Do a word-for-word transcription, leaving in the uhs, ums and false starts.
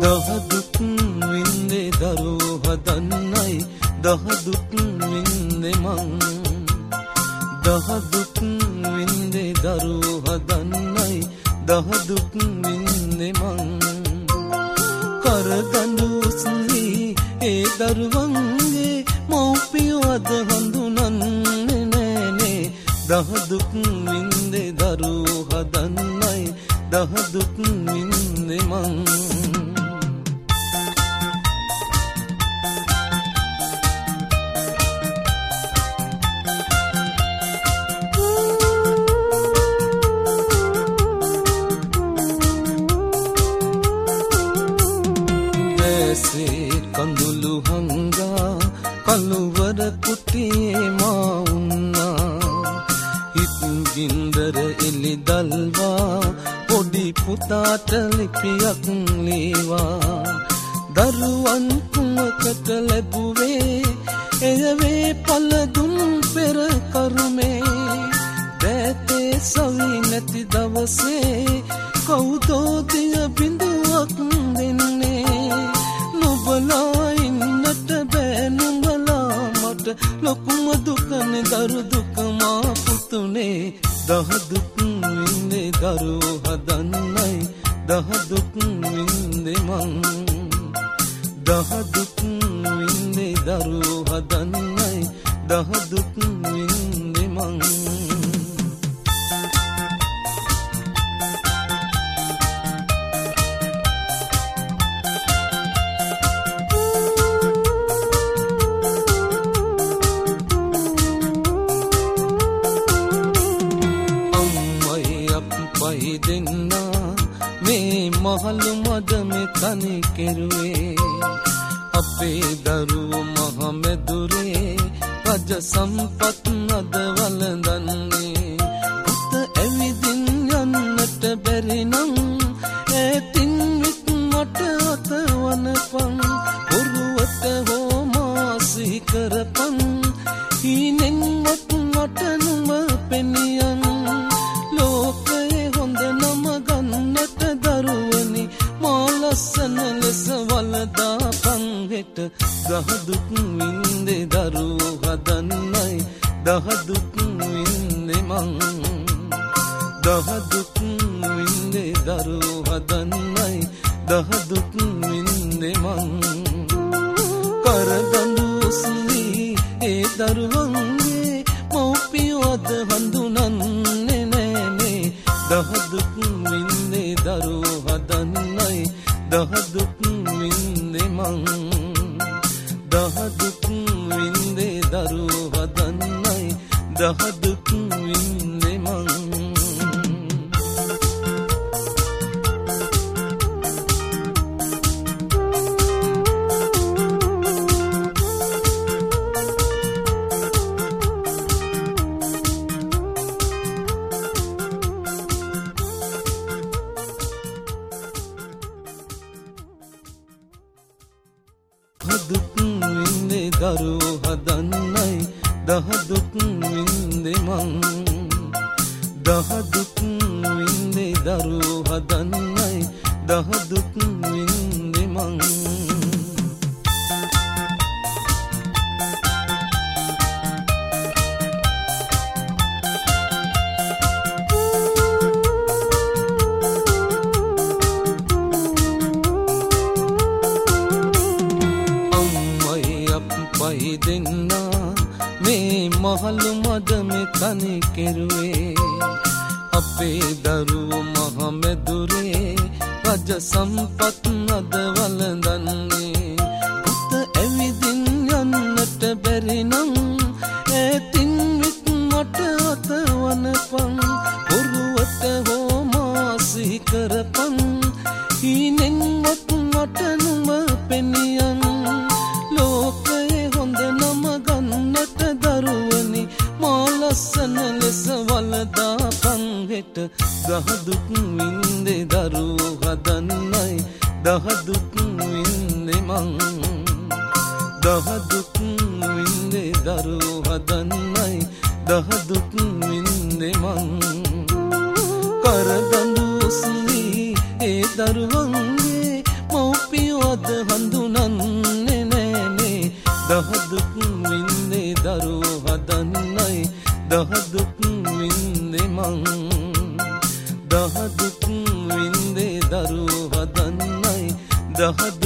දහදුක් වින්දේ දරුවෝ හදන්නයි දහදුක් වින්දේ මං දහදුක් වින්දේ දරුවෝ හදන්නයි දහදුක් වින්දේ මං කරදඬු උස්ලී ඒ දරුවන්ගේ මව්පියෝ අද හඳුනන්නේ නෑනේ දහදුක් වින්දේ දරුවෝ හදන්නයි දහදුක් වින්දේ මං කඳුළු හංගා කළුවර කුටියේ මා උන්නා හිත් ගින්දර එලි දල්වා පොඩි පුතාට ලිපියක් ලීවා දරුවන් කුමකට ලැබුවේ එයවේ පළදුන් පෙර කරුමේ දැතේ සවි නැති දවසේ කවුදෝ දිය බිඳුවක් දෙන්නේ නුඹලා ඉන්නට බෑ නුඹලා මට ලොකුම දුකනේ දරු දුක මා පුතුනේ දහදුක් වින්දේ දරුවෝ හදන්නයි දහදුක් වින්දේ මං දහදුක් වින්දේ දරුවෝ හදන්නයි දහදුක් වින්දේ මං දෙන්නා මේ මහලු මඩ මේ තනි කෙරුවේ අපේ දරුවෝ මහමෙදුරේ රජ සම්පත් නද වළඳන්නේ පුත ඇවිදින් යන්නට බැරි නම් ඇතින් විත් මට අත වනපන් ඔරුවට හෝ මාසි කරපන් හීනෙන් මත් මට නුම පෙනියන් ලෝකයේ හොඳ නම ගන්නට දරුවනි මා ලස්සන ලෙස වලදාපන් හෙට දහදුක් වින්දේ දරුවෝ හදන්නයි දහදුක් වින්දේ මං දහදුක් වින්දේ දරුවෝ හදන්නයි දහදුක් වින්දේ මං කරදඬු උස්ලී ඒ දරුවන්ගේ මව්පියෝ අද හඳුනන්නේ නෑනේ දහදුක් වින්දේ දරුවෝ හදන්නයි දහදුක් වින්දේ මං දහදුක් වින්දේ දරුවෝ හදන්නයි දහදුක් වින්දේ මං දහදුක් වින්දේ දරුවෝ හදන්නයි දහදුක් වින්දේ මං දහදුක් වින්දේ දරුවෝ හදන්නයි දහදුක් වින්දේ මං දෙන්නා මේ මහලු මඩ මේ තනි කෙරුවේ අපේ දරුවෝ මහමෙදුරේ රජ සම්පත් නද වළඳන්නේ පුත ඇවිදින් යන්නට බැරි නම් ඇතින් විත් මට අත වනපන් ඔරුවට හෝ මාසි කරපන් හීනෙන් මත් මට නුම පෙනියන් ලෝකයේ හොඳ නම ගන්නට දරුවනි මා ලස්සන ලෙස වලදාපන් හෙට දහදුක් වින්දේ දරුවෝ හදන්නයි දහදුක් වින්දේ මං දහදුක් වින්දේ දරුවෝ හදන්නයි දහදුක් වින්දේ මං කරදඬු උස්ලී ඒ දරුවන්ගේ මව්පියෝ මව්පියෝද හඳුනන්නේ නෑනේ දහදුක් වින්දේ දරුවෝ හදන්නයි දහදුක් වින්දේ මං දහදුක් වින්දේ දරුවෝ හදන්නයි දහදුක්